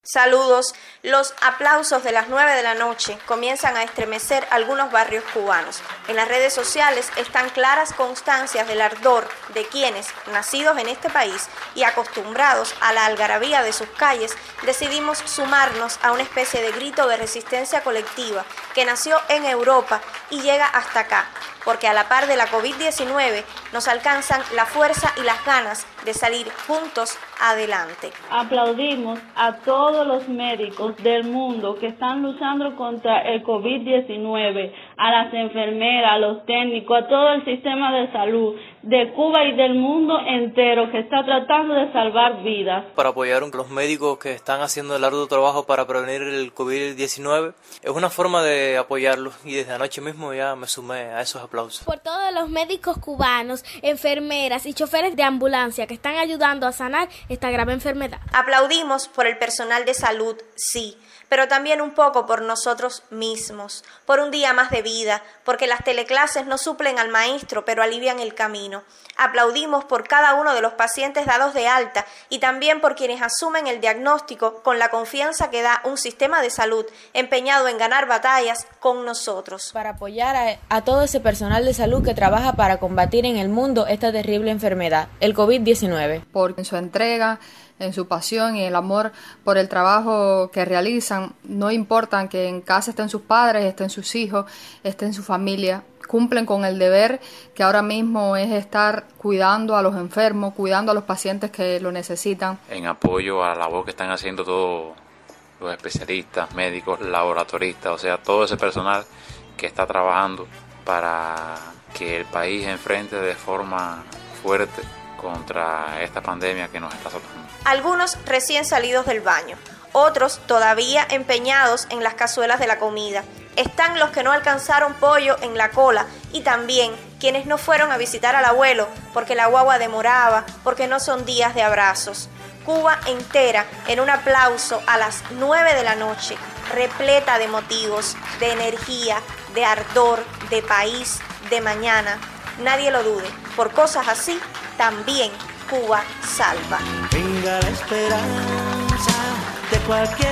Saludos. Los aplausos de las 9 de la noche comienzan a estremecer algunos barrios cubanos. En las redes sociales están claras constancias del ardor de quienes, nacidos en este país y acostumbrados a la algarabía de sus calles, decidimos sumarnos a una especie de grito de resistencia colectiva que nació en Europa y llega hasta acá, porque a la par de la COVID-19 nos alcanzan la fuerza y las ganas de salir juntos adelante. Aplaudimos a todos los médicos del mundo que están luchando contra el COVID-19, a las enfermeras, a los técnicos, a todo el sistema de salud de Cuba y del mundo entero que está tratando de salvar vidas. Para apoyar a los médicos que están haciendo el arduo trabajo para prevenir el COVID-19, es una forma de apoyarlos y desde anoche mismo ya me sumé a esos aplausos. Por todos los médicos cubanos, enfermeras y choferes de ambulancia que están ayudando a sanar esta grave enfermedad. Aplaudimos por el personal de salud, sí, pero también un poco por nosotros mismos, por un día más de vida, porque las teleclases no suplen al maestro, pero alivian el camino. Aplaudimos por cada uno de los pacientes dados de alta y también por quienes asumen el diagnóstico con la confianza que da un sistema de salud empeñado en ganar batallas con nosotros. Para apoyar a todo ese personal de salud que trabaja para combatir en el mundo esta terrible enfermedad, el COVID-19. Por su entrega, en su pasión y el amor por el trabajo que realizan, no importan que en casa estén sus padres, estén sus hijos, estén su familia, cumplen con el deber que ahora mismo es estar cuidando a los enfermos, cuidando a los pacientes que lo necesitan. En apoyo a la labor que están haciendo todos los especialistas, médicos, laboratoristas, o sea, todo ese personal que está trabajando para que el país enfrente de forma fuerte contra esta pandemia que nos está azotando. Algunos recién salidos del baño, otros todavía empeñados en las cazuelas de la comida. Están los que no alcanzaron pollo en la cola y también quienes no fueron a visitar al abuelo porque la guagua demoraba, porque no son días de abrazos. Cuba entera en un aplauso a las 9 de la noche, repleta de motivos, de energía, de ardor, de país, de mañana. Nadie lo dude, por cosas así, también Cuba salva. Venga la esperanza de cualquier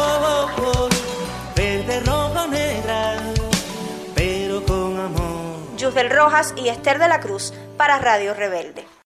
color, verde, rojo, negra, pero con amor. Yusdel Rojas y Esther de la Cruz para Radio Rebelde.